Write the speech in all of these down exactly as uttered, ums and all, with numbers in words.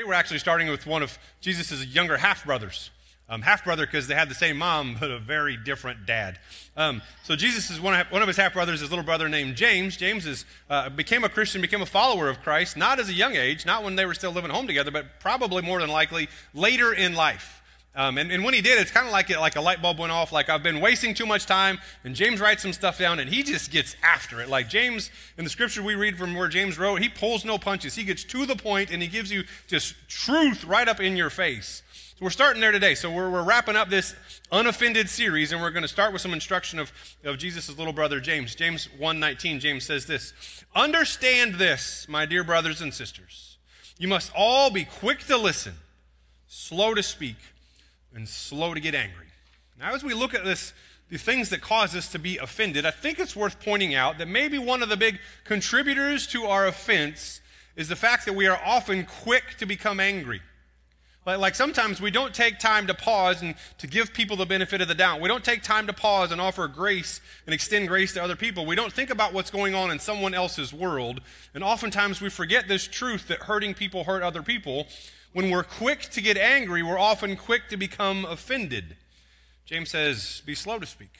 Today we're actually starting with one of Jesus' younger half-brothers. Um, half-brother because they had the same mom, but a very different dad. Um, so Jesus is one of, one of his half-brothers, his little brother named James. James is, uh, became a Christian, became a follower of Christ, not at a young age, not when they were still living home together, but probably more than likely later in life. Um, and, and when he did, it's kind of like it, like a light bulb went off, like I've been wasting too much time, and James writes some stuff down, and he just gets after it. Like James, in the scripture we read from where James wrote, he pulls no punches. He gets to the point, and he gives you just truth right up in your face. So we're starting there today. So we're, we're wrapping up this unoffended series, and we're going to start with some instruction of, of Jesus' little brother, James. James one nineteen, James says this, "Understand this, my dear brothers and sisters. You must all be quick to listen, slow to speak, and slow to get angry." Now, as we look at this, the things that cause us to be offended, I think it's worth pointing out that maybe one of the big contributors to our offense is the fact that we are often quick to become angry. Like, like sometimes we don't take time to pause and to give people the benefit of the doubt. We don't take time to pause and offer grace and extend grace to other people. We don't think about what's going on in someone else's world. And oftentimes we forget this truth that hurting people hurt other people. When we're quick to get angry, we're often quick to become offended. James says, be slow to speak.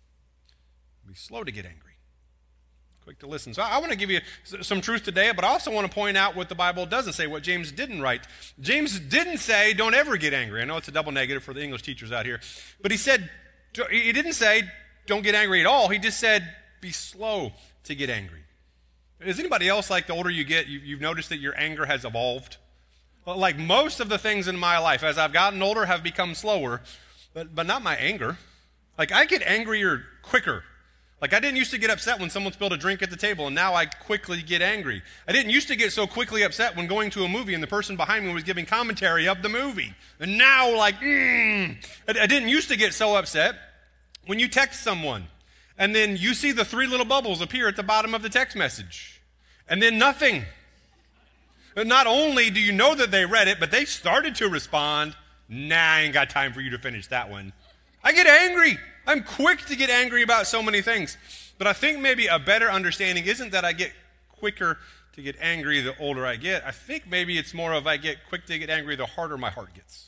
Be slow to get angry. Quick to listen. So I want to give you some truth today, but I also want to point out what the Bible doesn't say, what James didn't write. James didn't say, don't ever get angry. I know it's a double negative for the English teachers out here. But he said, he didn't say, don't get angry at all. He just said, be slow to get angry. Is anybody else, like the older you get, you've noticed that your anger has evolved? Like most of the things in my life, as I've gotten older, have become slower, but, but not my anger. Like I get angrier quicker. Like I didn't used to get upset when someone spilled a drink at the table, and now I quickly get angry. I didn't used to get so quickly upset when going to a movie and the person behind me was giving commentary of the movie. And now like, mm, I, I didn't used to get so upset when you text someone, and then you see the three little bubbles appear at the bottom of the text message, and then nothing. Not only do you know that they read it, but they started to respond. Nah, I ain't got time for you to finish that one. I get angry. I'm quick to get angry about so many things. But I think maybe a better understanding isn't that I get quicker to get angry the older I get. I think maybe it's more of I get quick to get angry the harder my heart gets.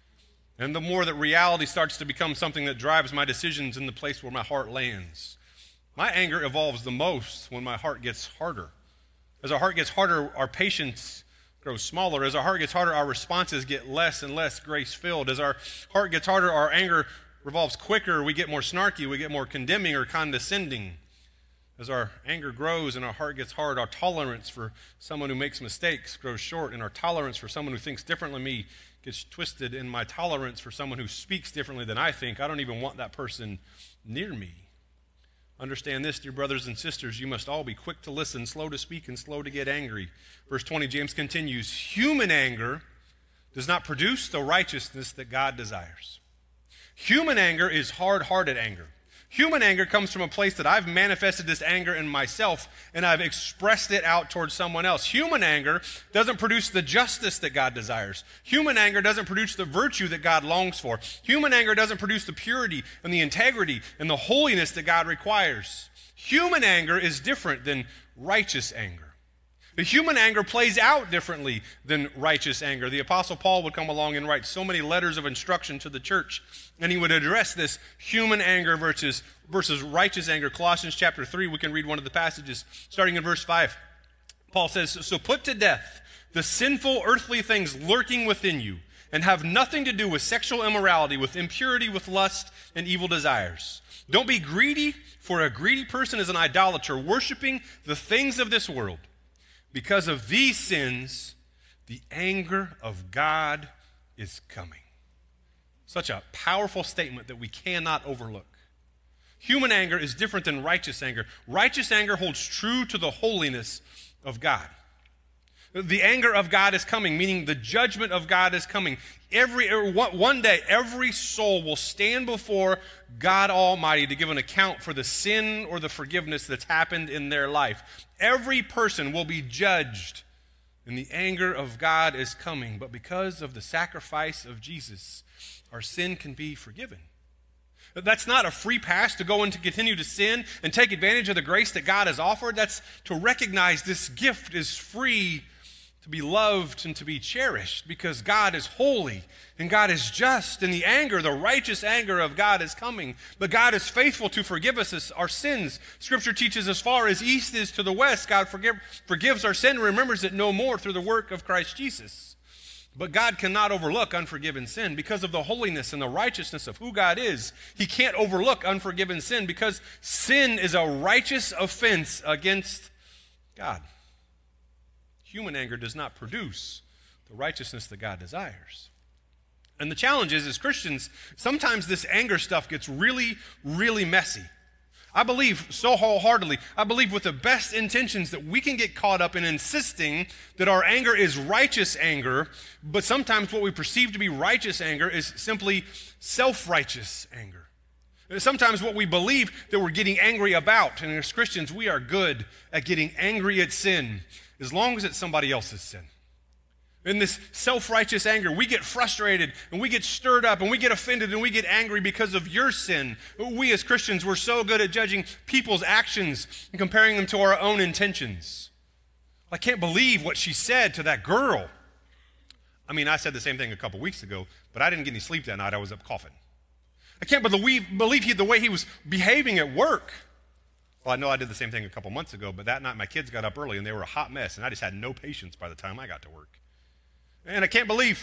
And the more that reality starts to become something that drives my decisions in the place where my heart lands. My anger evolves the most when my heart gets harder. As our heart gets harder, our patience grows smaller. As our heart gets harder, our responses get less and less grace-filled. As our heart gets harder, our anger revolves quicker. We get more snarky. We get more condemning or condescending. As our anger grows and our heart gets hard, our tolerance for someone who makes mistakes grows short, and our tolerance for someone who thinks differently than me gets twisted, and my tolerance for someone who speaks differently than I think, I don't even want that person near me. Understand this, dear brothers and sisters, you must all be quick to listen, slow to speak, and slow to get angry. Verse twenty, James continues, human anger does not produce the righteousness that God desires. Human anger is hard-hearted anger. Human anger comes from a place that I've manifested this anger in myself, and I've expressed it out towards someone else. Human anger doesn't produce the justice that God desires. Human anger doesn't produce the virtue that God longs for. Human anger doesn't produce the purity and the integrity and the holiness that God requires. Human anger is different than righteous anger. The human anger plays out differently than righteous anger. The Apostle Paul would come along and write so many letters of instruction to the church, and he would address this human anger versus, versus righteous anger. Colossians chapter three, we can read one of the passages, starting in verse five. Paul says, so put to death the sinful earthly things lurking within you, and have nothing to do with sexual immorality, with impurity, with lust, and evil desires. Don't be greedy, for a greedy person is an idolater, worshiping the things of this world. Because of these sins, the anger of God is coming. Such a powerful statement that we cannot overlook. Human anger is different than righteous anger. Righteous anger holds true to the holiness of God. The anger of God is coming, meaning the judgment of God is coming. Every one day, every soul will stand before God Almighty to give an account for the sin or the forgiveness that's happened in their life. Every person will be judged, and the anger of God is coming. But because of the sacrifice of Jesus, our sin can be forgiven. That's not a free pass to go and to continue to sin and take advantage of the grace that God has offered. That's to recognize this gift is free to be loved and to be cherished, because God is holy and God is just, and the anger, the righteous anger of God is coming. But God is faithful to forgive us our sins. Scripture teaches as far as east is to the west, God forgive, forgives our sin and remembers it no more through the work of Christ Jesus. But God cannot overlook unforgiven sin because of the holiness and the righteousness of who God is. He can't overlook unforgiven sin because sin is a righteous offense against God. Human anger does not produce the righteousness that God desires. And the challenge is, as Christians, sometimes this anger stuff gets really, really messy. I believe so wholeheartedly, I believe with the best intentions that we can get caught up in insisting that our anger is righteous anger, but sometimes what we perceive to be righteous anger is simply self-righteous anger. Sometimes what we believe that we're getting angry about, and as Christians, we are good at getting angry at sin, as long as it's somebody else's sin. In this self-righteous anger, we get frustrated and we get stirred up and we get offended and we get angry because of your sin. We as Christians, we're so good at judging people's actions and comparing them to our own intentions. I can't believe what she said to that girl. I mean, I said the same thing a couple weeks ago, but I didn't get any sleep that night. I was up coughing. I can't believe, believe he, the way he was behaving at work. Well, I know I did the same thing a couple months ago, but that night my kids got up early and they were a hot mess, and I just had no patience by the time I got to work. And I can't believe,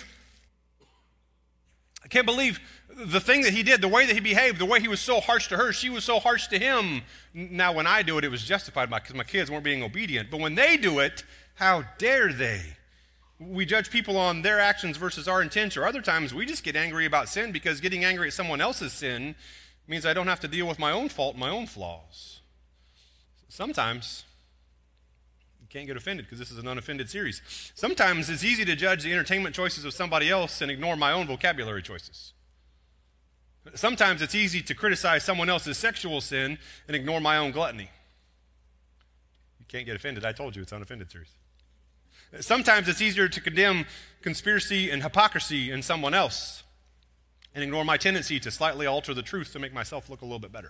I can't believe the thing that he did, the way that he behaved, the way he was so harsh to her, she was so harsh to him. Now, when I do it, it was justified because my kids weren't being obedient. But when they do it, how dare they? We judge people on their actions versus our intent, or other times we just get angry about sin because getting angry at someone else's sin means I don't have to deal with my own fault and my own flaws. Sometimes you can't get offended because this is an unoffended series. Sometimes it's easy to judge the entertainment choices of somebody else and ignore my own vocabulary choices. Sometimes it's easy to criticize someone else's sexual sin and ignore my own gluttony. You can't get offended. I told you it's unoffended series. Sometimes it's easier to condemn conspiracy and hypocrisy in someone else and ignore my tendency to slightly alter the truth to make myself look a little bit better.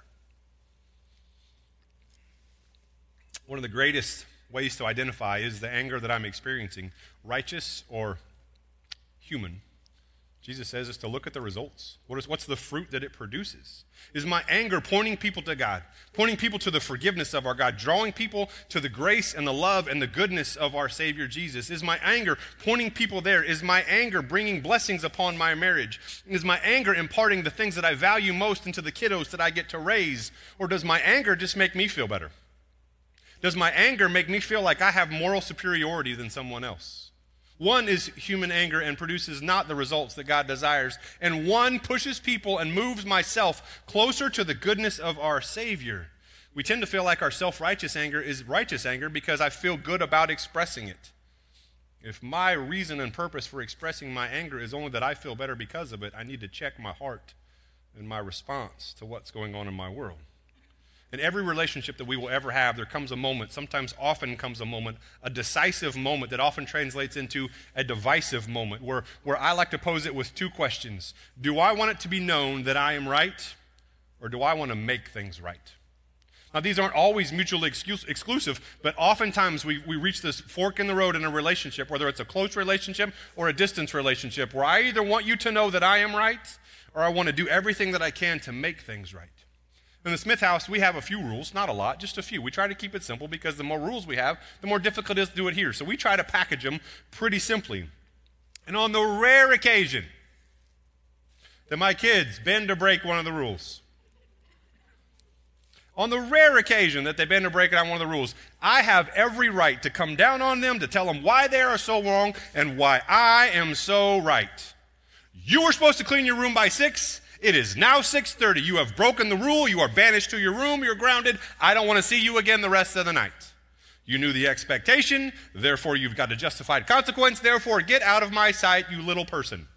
One of the greatest ways to identify is the anger that I'm experiencing, righteous or human. Jesus says is to look at the results. What is, what's the fruit that it produces? Is my anger pointing people to God, pointing people to the forgiveness of our God, drawing people to the grace and the love and the goodness of our Savior Jesus? Is my anger pointing people there? Is my anger bringing blessings upon my marriage? Is my anger imparting the things that I value most into the kiddos that I get to raise? Or does my anger just make me feel better? Does my anger make me feel like I have moral superiority than someone else? One is human anger and produces not the results that God desires, and one pushes people and moves myself closer to the goodness of our Savior. We tend to feel like our self-righteous anger is righteous anger because I feel good about expressing it. If my reason and purpose for expressing my anger is only that I feel better because of it, I need to check my heart and my response to what's going on in my world. In every relationship that we will ever have, there comes a moment, sometimes often comes a moment, a decisive moment that often translates into a divisive moment where, where I like to pose it with two questions. Do I want it to be known that I am right, or do I want to make things right? Now, these aren't always mutually excuse, exclusive, but oftentimes we, we reach this fork in the road in a relationship, whether it's a close relationship or a distance relationship, where I either want you to know that I am right, or I want to do everything that I can to make things right. In the Smith house, we have a few rules, not a lot, just a few. We try to keep it simple because the more rules we have, the more difficult it is to do it here. So we try to package them pretty simply. And on the rare occasion that my kids bend or break one of the rules, on the rare occasion that they bend or break on one of the rules, I have every right to come down on them to tell them why they are so wrong and why I am so right. You were supposed to clean your room by six. It is now six thirty. You have broken the rule. You are banished to your room. You're grounded. I don't want to see you again the rest of the night. You knew the expectation. Therefore, you've got a justified consequence. Therefore, get out of my sight, you little person.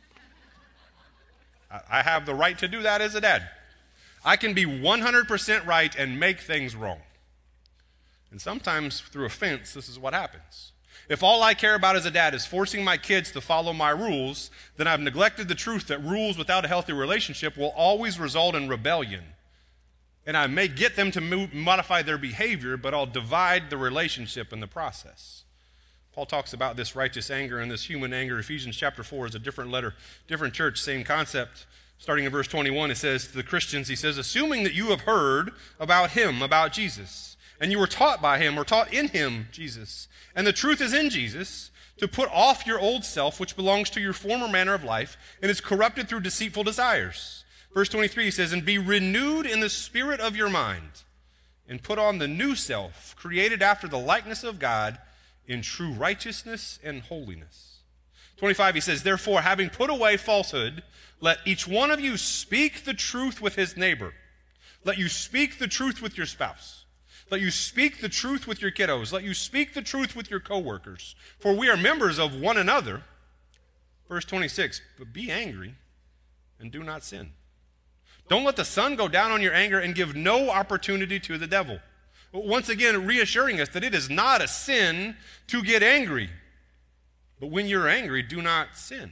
I have the right to do that as a dad. I can be one hundred percent right and make things wrong. And sometimes through offense, this is what happens. If all I care about as a dad is forcing my kids to follow my rules, then I've neglected the truth that rules without a healthy relationship will always result in rebellion. And I may get them to move, modify their behavior, but I'll divide the relationship in the process. Paul talks about this righteous anger and this human anger. Ephesians chapter four is a different letter, different church, same concept. Starting in verse twenty-one, it says to the Christians, he says, assuming that you have heard about him, about Jesus, and you were taught by him or taught in him, Jesus, and the truth is in Jesus, to put off your old self, which belongs to your former manner of life, and is corrupted through deceitful desires. Verse twenty-three says, and be renewed in the spirit of your mind, and put on the new self, created after the likeness of God, in true righteousness and holiness. twenty-five, he says, therefore, having put away falsehood, let each one of you speak the truth with his neighbor. Let you speak the truth with your spouse. Let you speak the truth with your kiddos. Let you speak the truth with your coworkers. For we are members of one another. Verse twenty-six, but be angry and do not sin. Don't let the sun go down on your anger and give no opportunity to the devil. Once again, reassuring us that it is not a sin to get angry. But when you're angry, do not sin.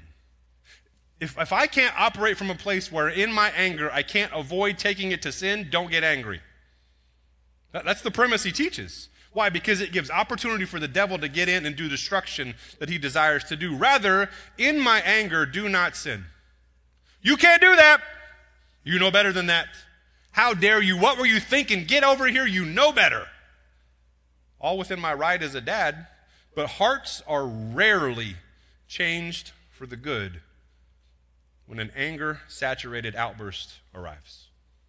If, if I can't operate from a place where in my anger I can't avoid taking it to sin, don't get angry. That, that's the premise he teaches. Why? Because it gives opportunity for the devil to get in and do destruction that he desires to do. Rather, in my anger, do not sin. You can't do that. You know better than that. How dare you? What were you thinking? Get over here. You know better. All within my right as a dad, but hearts are rarely changed for the good when an anger-saturated outburst arrives.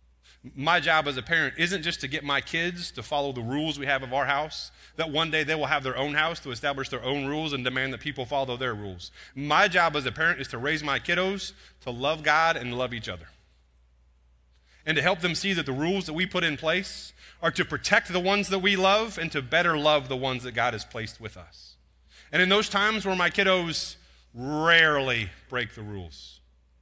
My job as a parent isn't just to get my kids to follow the rules we have of our house, that one day they will have their own house to establish their own rules and demand that people follow their rules. My job as a parent is to raise my kiddos to love God and love each other, and to help them see that the rules that we put in place are to protect the ones that we love and to better love the ones that God has placed with us. And in those times where my kiddos rarely break the rules,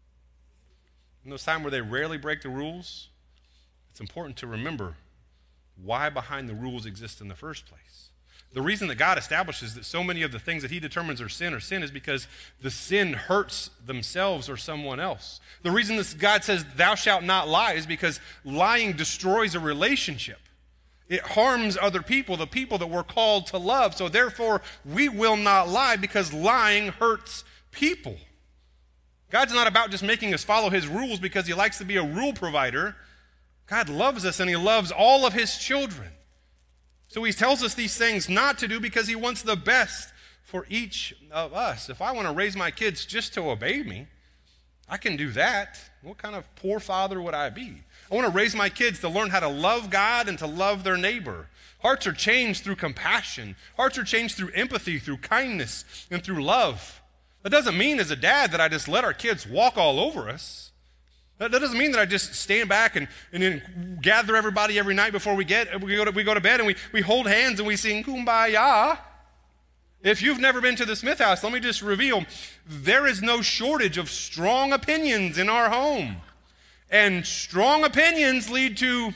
in those times where they rarely break the rules, it's important to remember why behind the rules exist in the first place. The reason that God establishes that so many of the things that he determines are sin or sin is because the sin hurts themselves or someone else. The reason that God says, thou shalt not lie, is because lying destroys a relationship. It harms other people, the people that we're called to love. So therefore, we will not lie because lying hurts people. God's not about just making us follow his rules because he likes to be a rule provider. God loves us and he loves all of his children. So he tells us these things not to do because he wants the best for each of us. If I want to raise my kids just to obey me, I can do that. What kind of poor father would I be? I want to raise my kids to learn how to love God and to love their neighbor. Hearts are changed through compassion. Hearts are changed through empathy, through kindness, and through love. That doesn't mean as a dad that I just let our kids walk all over us. That doesn't mean that I just stand back and, and then gather everybody every night before we get we go to, we go to bed and we, we hold hands and we sing Kumbaya. If you've never been to the Smith house, let me just reveal, there is no shortage of strong opinions in our home. And strong opinions lead to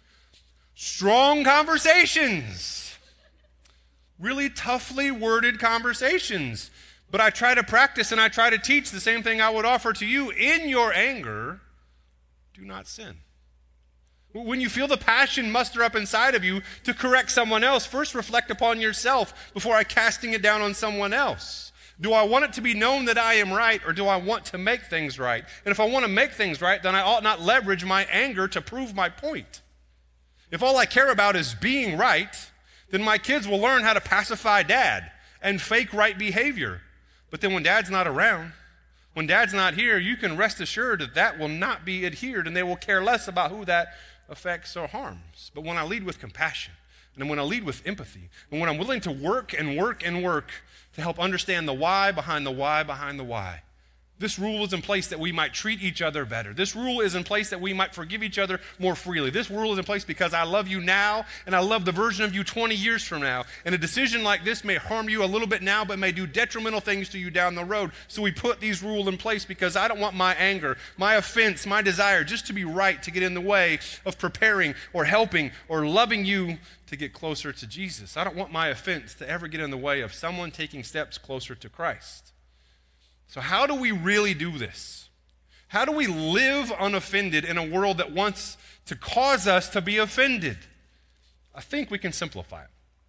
strong conversations. Really toughly worded conversations. But I try to practice and I try to teach the same thing I would offer to you. In your anger, do not sin. When you feel the passion muster up inside of you to correct someone else, first reflect upon yourself before I casting it down on someone else. Do I want it to be known that I am right, or do I want to make things right? And if I want to make things right, then I ought not leverage my anger to prove my point. If all I care about is being right, then my kids will learn how to pacify dad and fake right behavior. But then when dad's not around, when dad's not here, you can rest assured that that will not be adhered, and they will care less about who that affects or harms. But when I lead with compassion, and when I lead with empathy, and when I'm willing to work and work and work to help understand the why behind the why behind the why, this rule is in place that we might treat each other better. This rule is in place that we might forgive each other more freely. This rule is in place because I love you now, and I love the version of you twenty years from now. And a decision like this may harm you a little bit now, but may do detrimental things to you down the road. So we put these rules in place because I don't want my anger, my offense, my desire just to be right to get in the way of preparing or helping or loving you to get closer to Jesus. I don't want my offense to ever get in the way of someone taking steps closer to Christ. So how do we really do this? How do we live unoffended in a world that wants to cause us to be offended? I think we can simplify it.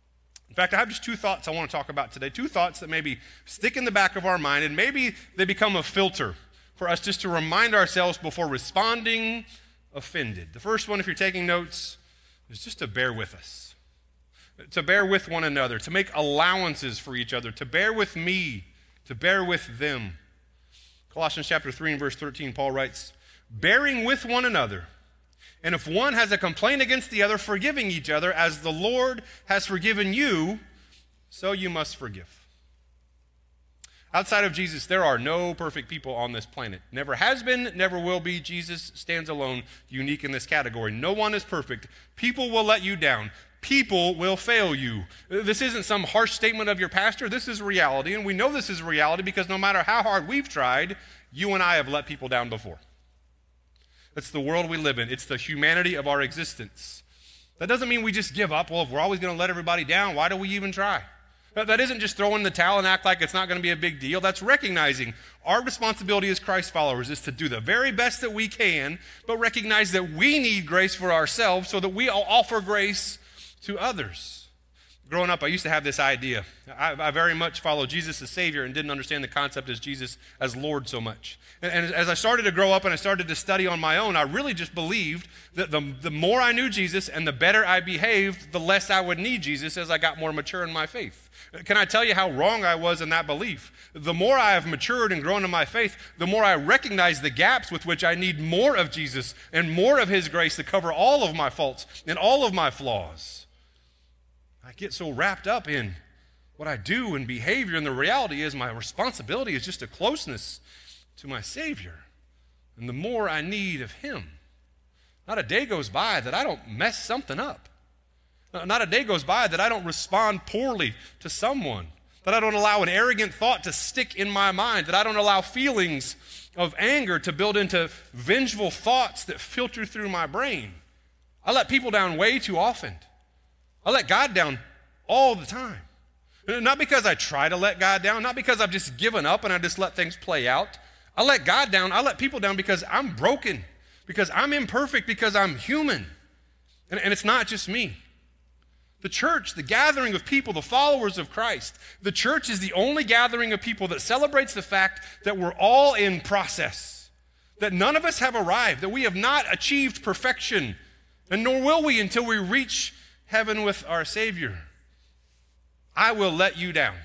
In fact, I have just two thoughts I want to talk about today, two thoughts that maybe stick in the back of our mind, and maybe they become a filter for us just to remind ourselves before responding offended. The first one, if you're taking notes, is just to bear with us, to bear with one another, to make allowances for each other, to bear with me, to bear with them. Colossians chapter three and verse thirteen, Paul writes, bearing with one another, and if one has a complaint against the other, forgiving each other, as the Lord has forgiven you, so you must forgive. Outside of Jesus, there are no perfect people on this planet. Never has been, never will be. Jesus stands alone, unique in this category. No one is perfect. People will let you down. People will fail you. This isn't some harsh statement of your pastor. This is reality, and we know this is reality because no matter how hard we've tried, you and I have let people down before. It's the world we live in. It's the humanity of our existence. That doesn't mean we just give up. Well, if we're always going to let everybody down, why do we even try? That isn't just throwing the towel and act like it's not going to be a big deal. That's recognizing our responsibility as Christ followers is to do the very best that we can, but recognize that we need grace for ourselves so that we offer grace to others. Growing up, I used to have this idea. I, I very much followed Jesus as Savior and didn't understand the concept as Jesus as Lord so much. And, and as I started to grow up and I started to study on my own, I really just believed that the, the more I knew Jesus and the better I behaved, the less I would need Jesus as I got more mature in my faith. Can I tell you how wrong I was in that belief? The more I have matured and grown in my faith, the more I recognize the gaps with which I need more of Jesus and more of His grace to cover all of my faults and all of my flaws. I get so wrapped up in what I do and behavior, and the reality is my responsibility is just a closeness to my Savior. And the more I need of Him, not a day goes by that I don't mess something up. Not a day goes by that I don't respond poorly to someone, that I don't allow an arrogant thought to stick in my mind, that I don't allow feelings of anger to build into vengeful thoughts that filter through my brain. I let people down way too often. I let God down all the time. Not because I try to let God down, not because I've just given up and I just let things play out. I let God down, I let people down because I'm broken, because I'm imperfect, because I'm human. And, and it's not just me. The church, the gathering of people, the followers of Christ, the church is the only gathering of people that celebrates the fact that we're all in process, that none of us have arrived, that we have not achieved perfection, and nor will we until we reach heaven with our Savior. I will let you down.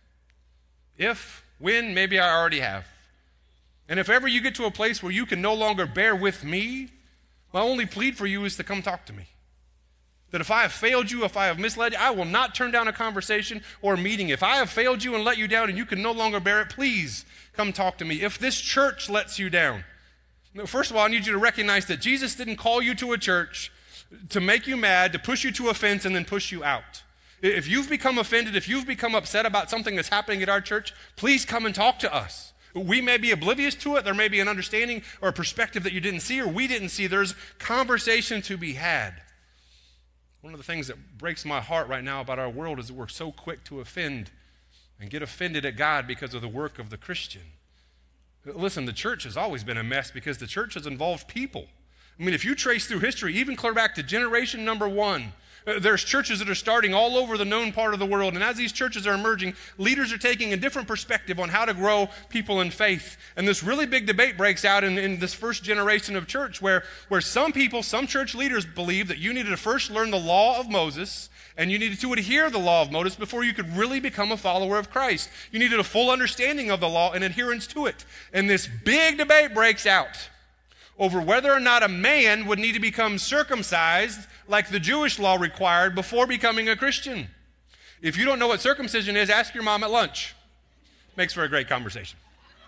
If, when, maybe I already have. And if ever you get to a place where you can no longer bear with me, my only plead for you is to come talk to me. That if I have failed you, if I have misled you, I will not turn down a conversation or a meeting. If I have failed you and let you down and you can no longer bear it, please come talk to me. If this church lets you down, first of all, I need you to recognize that Jesus didn't call you to a church to make you mad, to push you to a fence and then push you out. If you've become offended, if you've become upset about something that's happening at our church, please come and talk to us. We may be oblivious to it. There may be an understanding or a perspective that you didn't see or we didn't see. There's conversation to be had. One of the things that breaks my heart right now about our world is that we're so quick to offend and get offended at God because of the work of the Christian. Listen, the church has always been a mess because the church has involved people. I mean, if you trace through history, even clear back to generation number one, uh, there's churches that are starting all over the known part of the world. And as these churches are emerging, leaders are taking a different perspective on how to grow people in faith. And this really big debate breaks out in, in this first generation of church where, where some people, some church leaders believe that you needed to first learn the law of Moses and you needed to adhere to the law of Moses before you could really become a follower of Christ. You needed a full understanding of the law and adherence to it. And this big debate breaks out over whether or not a man would need to become circumcised like the Jewish law required before becoming a Christian. If you don't know what circumcision is, ask your mom at lunch. Makes for a great conversation.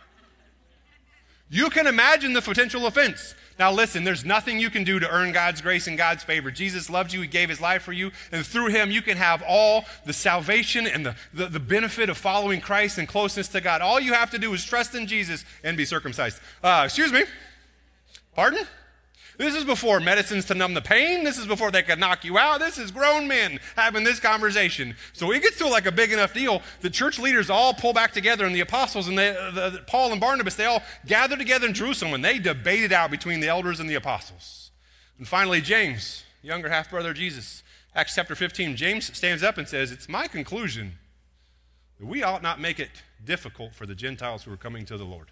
You can imagine the potential offense. Now listen, there's nothing you can do to earn God's grace and God's favor. Jesus loved you, He gave His life for you, and through Him you can have all the salvation and the, the, the benefit of following Christ and closeness to God. All you have to do is trust in Jesus and be circumcised. Uh, excuse me? Pardon? This is before medicines to numb the pain. This is before they could knock you out. This is grown men having this conversation. So it gets to like a big enough deal. The church leaders all pull back together, and the apostles and they, the, the, Paul and Barnabas, they all gathered together in Jerusalem, and they debated out between the elders and the apostles. And finally, James, younger half-brother of Jesus, Acts chapter fifteen, James stands up and says, it's my conclusion that we ought not make it difficult for the Gentiles who are coming to the Lord.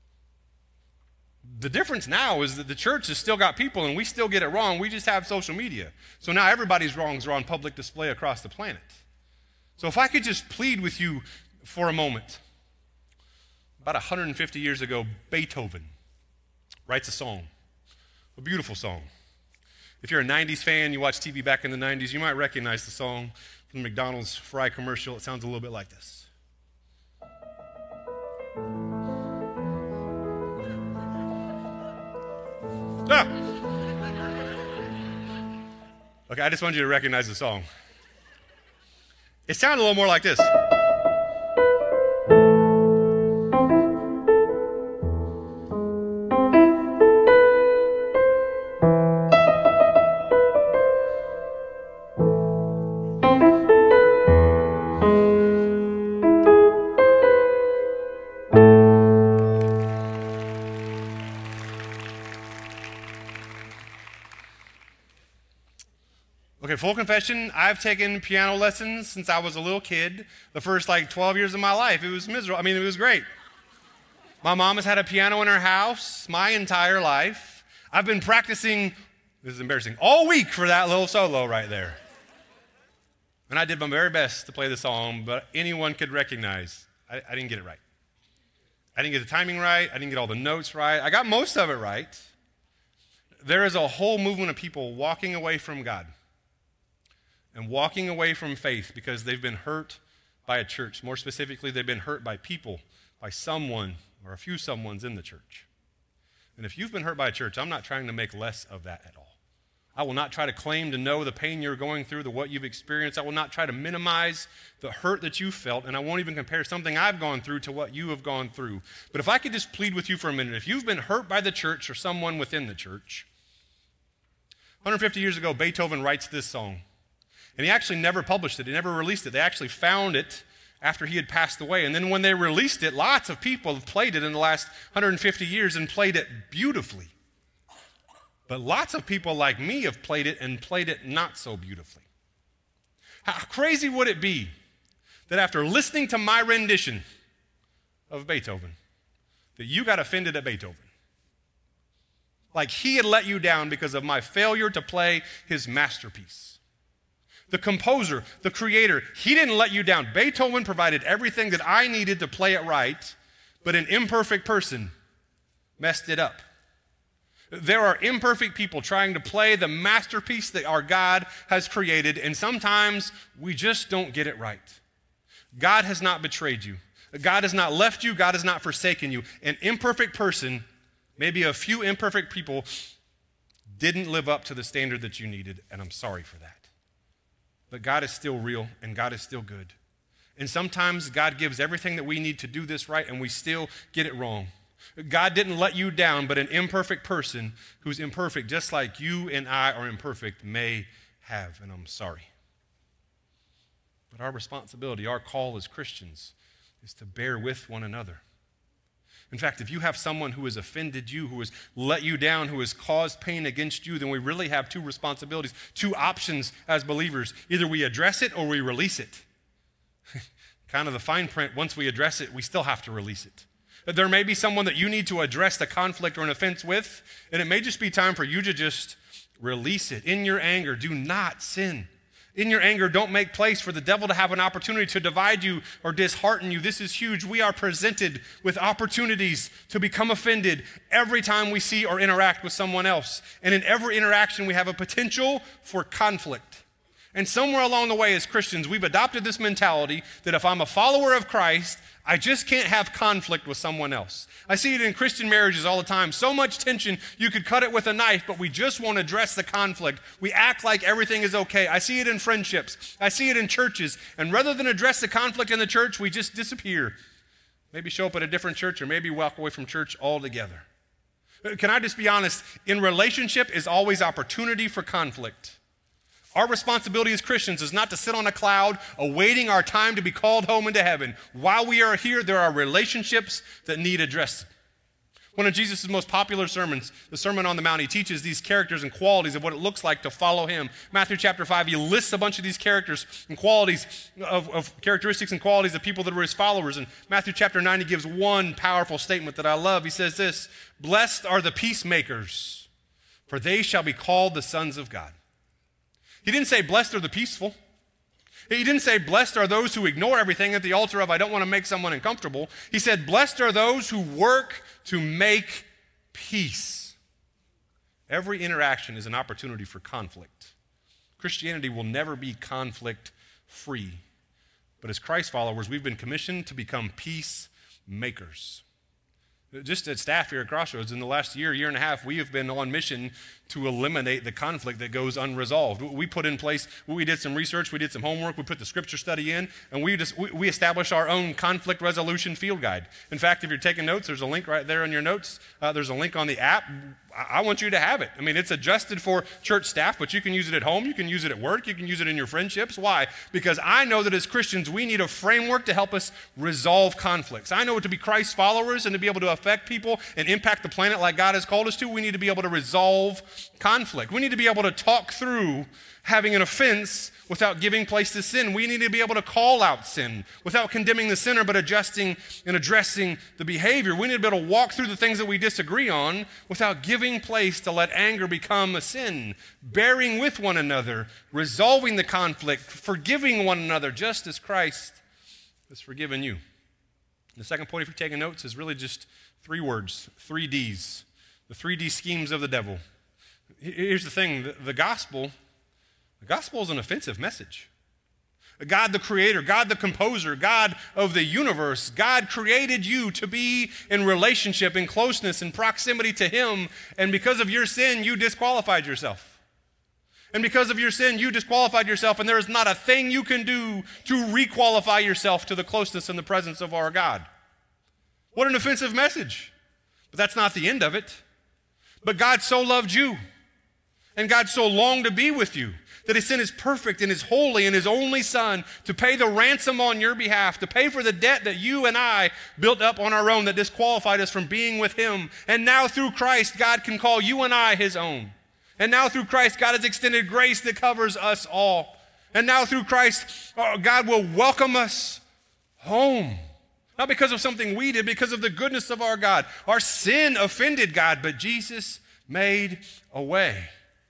The difference now is that the church has still got people and we still get it wrong. We just have social media. So now everybody's wrongs are on public display across the planet. So if I could just plead with you for a moment. About one hundred fifty years ago, Beethoven writes a song, a beautiful song. If you're a nineties fan, you watch T V back in the nineties, you might recognize the song from the McDonald's fry commercial. It sounds a little bit like this. Ah. Okay, I just want you to recognize the song. It sounded a little more like this. Okay, full confession, I've taken piano lessons since I was a little kid. The first like twelve years of my life, it was miserable. I mean, it was great. My mom has had a piano in her house my entire life. I've been practicing, this is embarrassing, all week for that little solo right there. And I did my very best to play the song, but anyone could recognize I, I didn't get it right. I didn't get the timing right. I didn't get all the notes right. I got most of it right. There is a whole movement of people walking away from God and walking away from faith because they've been hurt by a church. More specifically, they've been hurt by people, by someone or a few someones in the church. And if you've been hurt by a church, I'm not trying to make less of that at all. I will not try to claim to know the pain you're going through, the what you've experienced. I will not try to minimize the hurt that you felt, and I won't even compare something I've gone through to what you have gone through. But if I could just plead with you for a minute, if you've been hurt by the church or someone within the church, one hundred fifty years ago, Beethoven writes this song. And he actually never published it. He never released it. They actually found it after he had passed away. And then when they released it, lots of people have played it in the last one hundred fifty years and played it beautifully. But lots of people like me have played it and played it not so beautifully. How crazy would it be that after listening to my rendition of Beethoven, that you got offended at Beethoven? Like he had let you down because of my failure to play his masterpiece. The composer, the creator, he didn't let you down. Beethoven provided everything that I needed to play it right, but an imperfect person messed it up. There are imperfect people trying to play the masterpiece that our God has created, and sometimes we just don't get it right. God has not betrayed you. God has not left you. God has not forsaken you. An imperfect person, maybe a few imperfect people, didn't live up to the standard that you needed, and I'm sorry for that. But God is still real, and God is still good. And sometimes God gives everything that we need to do this right, and we still get it wrong. God didn't let you down, but an imperfect person who's imperfect, just like you and I are imperfect, may have, and I'm sorry. But our responsibility, our call as Christians, is to bear with one another. In fact, if you have someone who has offended you, who has let you down, who has caused pain against you, then we really have two responsibilities, two options as believers. Either we address it or we release it. Kind of the fine print, once we address it, we still have to release it. There may be someone that you need to address the conflict or an offense with, and it may just be time for you to just release it. In your anger, do not sin. In your anger, don't make place for the devil to have an opportunity to divide you or dishearten you. This is huge. We are presented with opportunities to become offended every time we see or interact with someone else. And in every interaction, we have a potential for conflict. And somewhere along the way as Christians, we've adopted this mentality that if I'm a follower of Christ, I just can't have conflict with someone else. I see it in Christian marriages all the time. So much tension, you could cut it with a knife, but we just won't address the conflict. We act like everything is okay. I see it in friendships. I see it in churches. And rather than address the conflict in the church, we just disappear. Maybe show up at a different church or maybe walk away from church altogether. Can I just be honest? In relationship is always opportunity for conflict. Our responsibility as Christians is not to sit on a cloud awaiting our time to be called home into heaven. While we are here, there are relationships that need addressed. One of Jesus' most popular sermons, the Sermon on the Mount, he teaches these characters and qualities of what it looks like to follow him. Matthew chapter five, he lists a bunch of these characters and qualities of, of characteristics and qualities of people that were his followers. And Matthew chapter nine, he gives one powerful statement that I love. He says this, "Blessed are the peacemakers, for they shall be called the sons of God." He didn't say, blessed are the peaceful. He didn't say, blessed are those who ignore everything at the altar of, I don't want to make someone uncomfortable. He said, blessed are those who work to make peace. Every interaction is an opportunity for conflict. Christianity will never be conflict-free. But as Christ followers, we've been commissioned to become peacemakers. Just at staff here at Crossroads, in the last year, year and a half, we have been on mission to eliminate the conflict that goes unresolved. We put in place, we did some research, we did some homework, we put the scripture study in, and we just we, we established our own conflict resolution field guide. In fact, if you're taking notes, there's a link right there in your notes. Uh, there's a link on the app. I want you to have it. I mean, it's adjusted for church staff, but you can use it at home, you can use it at work, you can use it in your friendships. Why? Because I know that as Christians, we need a framework to help us resolve conflicts. I know to be Christ followers and to be able to affect people and impact the planet like God has called us to, we need to be able to resolve conflict. We need to be able to talk through having an offense without giving place to sin. We need to be able to call out sin without condemning the sinner, but adjusting and addressing the behavior. We need to be able to walk through the things that we disagree on without giving place to let anger become a sin, bearing with one another, resolving the conflict, forgiving one another, just as Christ has forgiven you. The second point, if you're taking notes, is really just three words, three D's, the three D schemes of the devil. Here's the thing, the, the gospel, the gospel is an offensive message. God the creator, God the composer, God of the universe, God created you to be in relationship, in closeness, in proximity to him, and because of your sin, you disqualified yourself. And because of your sin, you disqualified yourself, and there is not a thing you can do to requalify yourself to the closeness and the presence of our God. What an offensive message. But that's not the end of it. But God so loved you, and God so longed to be with you, that he sent his perfect and his holy and his only son to pay the ransom on your behalf, to pay for the debt that you and I built up on our own that disqualified us from being with him. And now through Christ, God can call you and I his own. And now through Christ, God has extended grace that covers us all. And now through Christ, God will welcome us home. Not because of something we did, because of the goodness of our God. Our sin offended God, but Jesus made a way.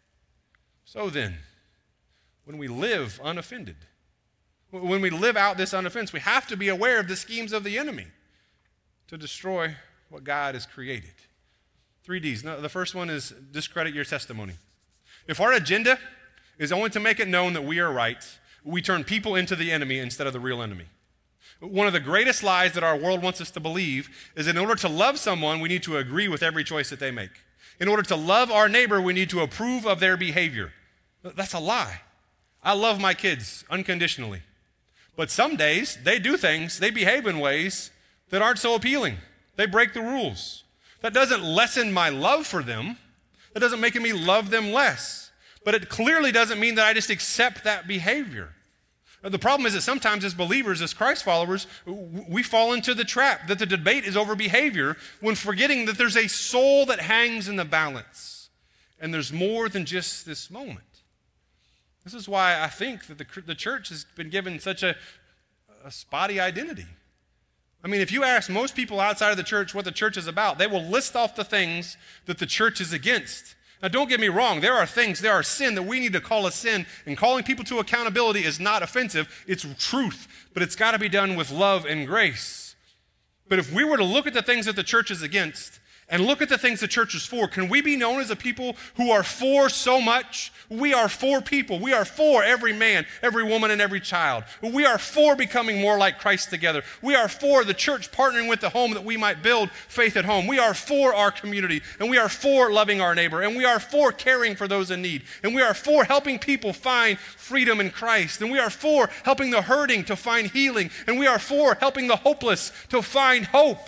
So then, when we live unoffended, when we live out this unoffense, we have to be aware of the schemes of the enemy to destroy what God has created. Three D's. Now, the first one is discredit your testimony. If our agenda is only to make it known that we are right, we turn people into the enemy instead of the real enemy. One of the greatest lies that our world wants us to believe is that in order to love someone, we need to agree with every choice that they make. In order to love our neighbor, we need to approve of their behavior. That's a lie. I love my kids unconditionally. But some days, they do things, they behave in ways that aren't so appealing. They break the rules. That doesn't lessen my love for them. That doesn't make me love them less. But it clearly doesn't mean that I just accept that behavior. The problem is that sometimes as believers, as Christ followers, we fall into the trap that the debate is over behavior when forgetting that there's a soul that hangs in the balance. And there's more than just this moment. This is why I think that the, the church has been given such a, a spotty identity. I mean, if you ask most people outside of the church what the church is about, they will list off the things that the church is against. Now, don't get me wrong. There are things, there are sin that we need to call a sin, and calling people to accountability is not offensive. It's truth, but it's got to be done with love and grace. But if we were to look at the things that the church is against and look at the things the church is for, can we be known as a people who are for so much? We are for people. We are for every man, every woman, and every child. We are for becoming more like Christ together. We are for the church partnering with the home that we might build faith at home. We are for our community, and we are for loving our neighbor, and we are for caring for those in need, and we are for helping people find freedom in Christ, and we are for helping the hurting to find healing, and we are for helping the hopeless to find hope.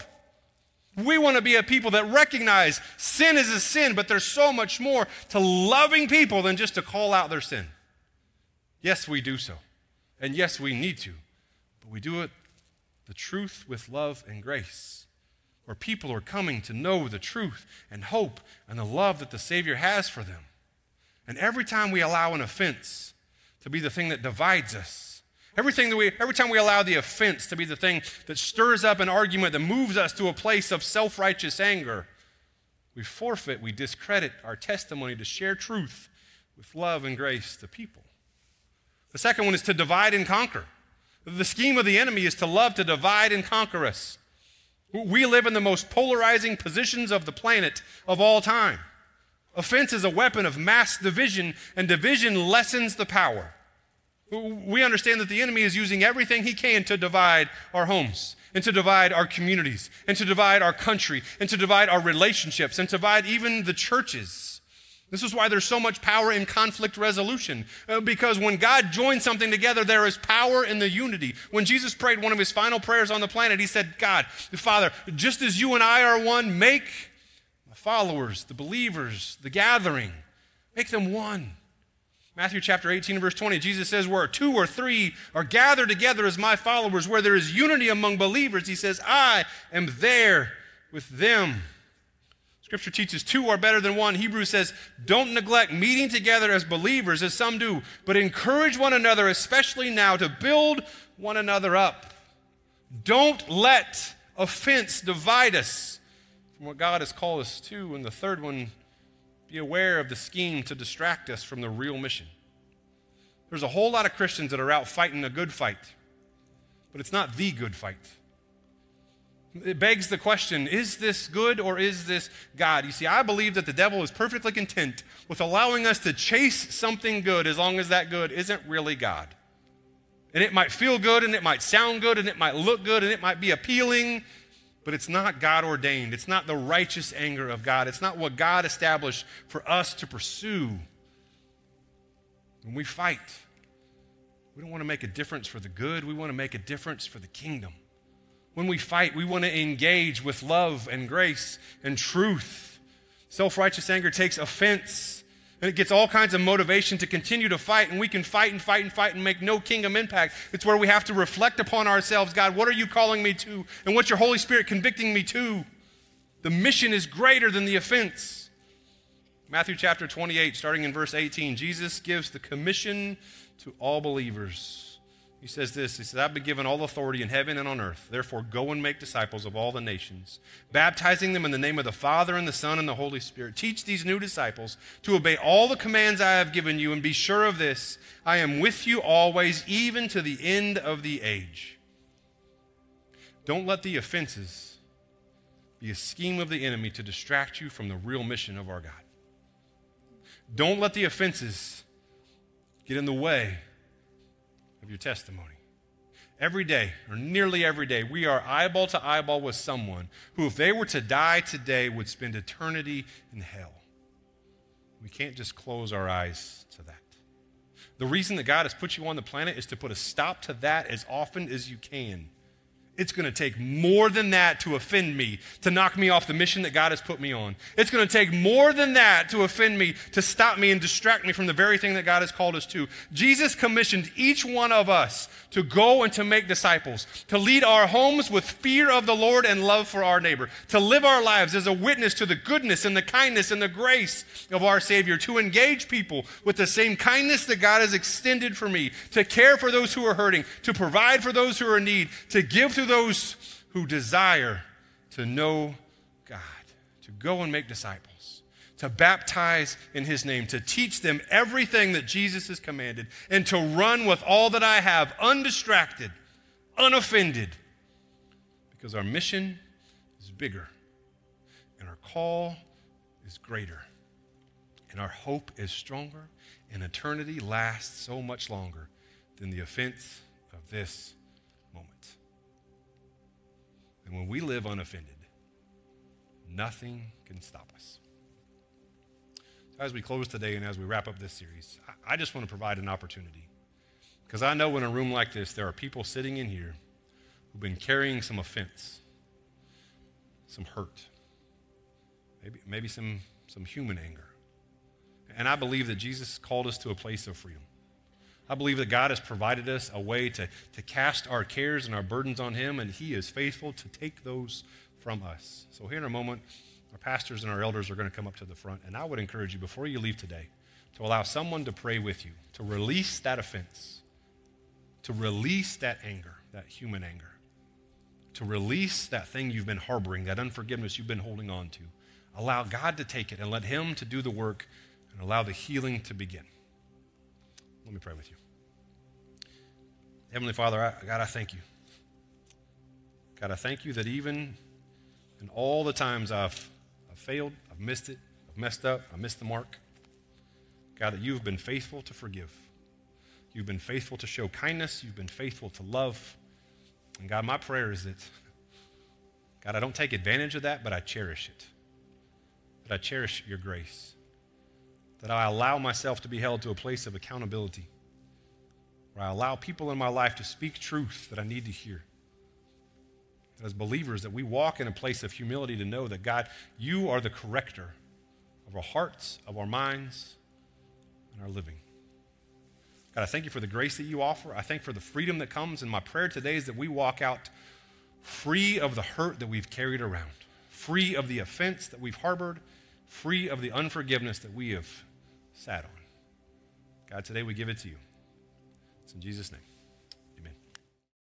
We want to be a people that recognize sin is a sin, but there's so much more to loving people than just to call out their sin. Yes, we do so. And yes, we need to. But we do it the truth with love and grace. where people are coming to know the truth and hope and the love that the Savior has for them. And every time we allow an offense to be the thing that divides us, everything that we, every time we allow the offense to be the thing that stirs up an argument that moves us to a place of self-righteous anger, we forfeit, we discredit our testimony to share truth with love and grace to people. The second one is to divide and conquer. The scheme of the enemy is to love to divide and conquer us. We live in the most polarizing positions of the planet of all time. Offense is a weapon of mass division, and division lessens the power. We understand that the enemy is using everything he can to divide our homes, and to divide our communities, and to divide our country, and to divide our relationships, and to divide even the churches. This is why there's so much power in conflict resolution, uh, because when God joins something together, there is power in the unity. When Jesus prayed one of his final prayers on the planet, he said, God, the Father, just as you and I are one, make the followers, the believers, the gathering, make them one. Matthew chapter eighteen, verse twenty, Jesus says, where two or three are gathered together as my followers, where there is unity among believers, he says, I am there with them. Scripture teaches two are better than one. Hebrews says, don't neglect meeting together as believers, as some do, but encourage one another, especially now, to build one another up. Don't let offense divide us from what God has called us to. And the third one, be aware of the scheme to distract us from the real mission. There's a whole lot of Christians that are out fighting a good fight, but it's not the good fight. It begs the question, is this good or is this God? You see, I believe that the devil is perfectly content with allowing us to chase something good as long as that good isn't really God. And it might feel good, and it might sound good, and it might look good, and it might be appealing, but it's not God ordained. It's not the righteous anger of God. It's not what God established for us to pursue. When we fight, we don't want to make a difference for the good. We want to make a difference for the kingdom. When we fight, we want to engage with love and grace and truth. Self-righteous anger takes offense, and it gets all kinds of motivation to continue to fight, and we can fight and fight and fight and make no kingdom impact. It's where we have to reflect upon ourselves. God, what are you calling me to? And what's your Holy Spirit convicting me to? The mission is greater than the offense. Matthew chapter twenty-eight, starting in verse eighteen, Jesus gives the commission to all believers. He says this, he says, I've been given all authority in heaven and on earth. Therefore, go and make disciples of all the nations, baptizing them in the name of the Father and the Son and the Holy Spirit. Teach these new disciples to obey all the commands I have given you, and be sure of this, I am with you always, even to the end of the age. Don't let the offenses be a scheme of the enemy to distract you from the real mission of our God. Don't let the offenses get in the way of your testimony. Every day, or nearly every day, we are eyeball to eyeball with someone who, if they were to die today, would spend eternity in hell. We can't just close our eyes to that. The reason that God has put you on the planet is to put a stop to that as often as you can. It's going to take more than that to offend me, to knock me off the mission that God has put me on. It's going to take more than that to offend me, to stop me and distract me from the very thing that God has called us to. Jesus commissioned each one of us to go and to make disciples, to lead our homes with fear of the Lord and love for our neighbor, to live our lives as a witness to the goodness and the kindness and the grace of our Savior, to engage people with the same kindness that God has extended for me, to care for those who are hurting, to provide for those who are in need, to give to those who desire to know God, to go and make disciples, to baptize in his name, to teach them everything that Jesus has commanded, and to run with all that I have, undistracted, unoffended, because our mission is bigger, and our call is greater, and our hope is stronger, and eternity lasts so much longer than the offense of this moment. And when we live unoffended, nothing can stop us. So as we close today and as we wrap up this series, I just want to provide an opportunity. Because I know in a room like this, there are people sitting in here who've been carrying some offense, some hurt, maybe, maybe some, some human anger. And I believe that Jesus called us to a place of freedom. I believe that God has provided us a way to, to cast our cares and our burdens on him, and he is faithful to take those from us. So here in a moment, our pastors and our elders are going to come up to the front, and I would encourage you, before you leave today, to allow someone to pray with you, to release that offense, to release that anger, that human anger, to release that thing you've been harboring, that unforgiveness you've been holding on to. Allow God to take it and let him to do the work and allow the healing to begin. Let me pray with you. Heavenly Father, I, God, I thank you. God, I thank you that even in all the times I've, I've failed, I've missed it, I've messed up, I missed the mark, God, that you've been faithful to forgive. You've been faithful to show kindness. You've been faithful to love. And God, my prayer is that, God, I don't take advantage of that, but I cherish it. That I cherish your grace. That I allow myself to be held to a place of accountability. Where I allow people in my life to speak truth that I need to hear. That as believers, that we walk in a place of humility to know that, God, you are the corrector of our hearts, of our minds, and our living. God, I thank you for the grace that you offer. I thank you for the freedom that comes. And my prayer today is that we walk out free of the hurt that we've carried around, free of the offense that we've harbored, free of the unforgiveness that we have sat on. God, today we give it to you. It's in Jesus' name.